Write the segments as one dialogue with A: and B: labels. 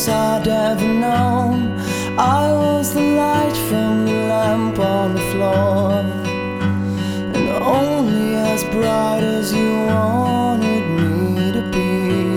A: place I'd ever known. I was the light from the lamp on the floor, and only as bright as you wanted me to be.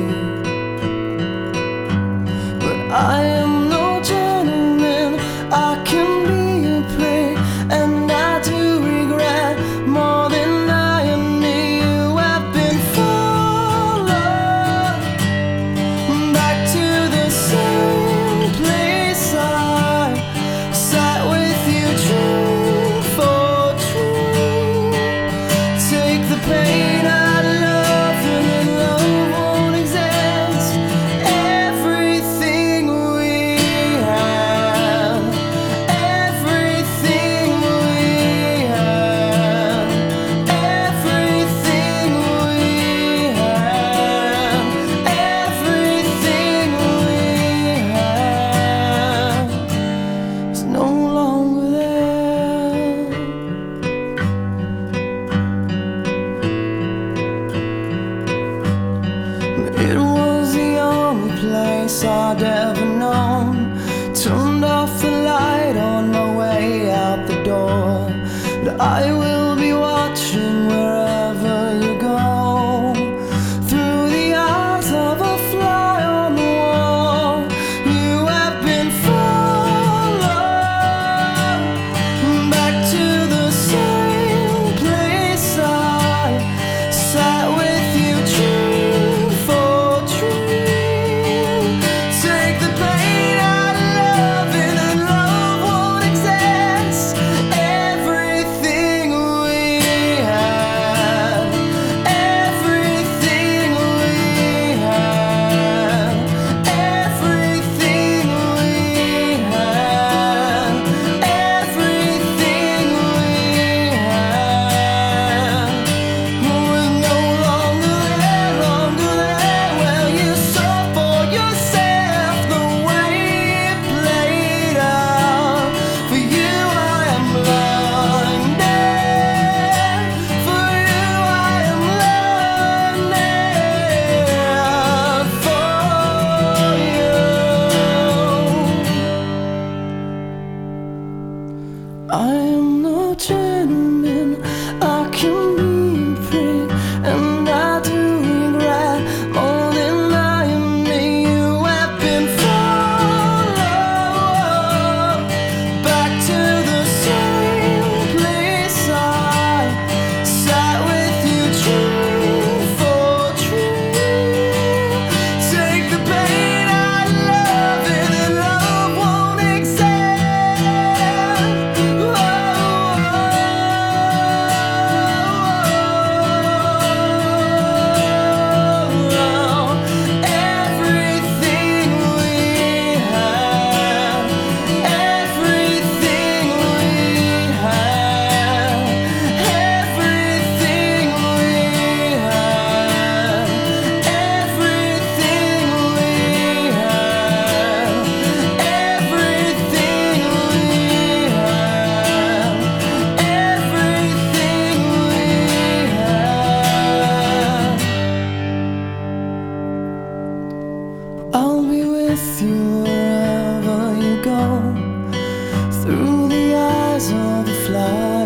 A: But I am no gentleman, I can be a prey, and I do regret more than I admit. You have been followed back to the same place I sat with you, dream for dream. Take the pain out of love, and then love won't exist. Everything we have, everything we have, everything we have, everything we have is no longer there. It was the only place I'd ever known. Turned off the light on my way out the door, but I will be watching wherever you go. Through the eyes of a fly on the wall, you have been followed back to the same place I sat with you, dream for dream. Take the pain out of love, and then love won't exist. Everything we have, everything we have, everything we have, everything we have was no longer there. Well, you saw for yourself the way it played out. For you I am learning, for you I am learning, for you. I am no gentleman, I can be a prick, and I do regret more than I admit. You have been followed back to the same place I sat with you, dream for dream. Take the pain out of love, and then love won't exist. Everything we have, everything we have, everything we have, everything we have, everything we have, everything we have. I'll be with you wherever you go, through the eyes of the fly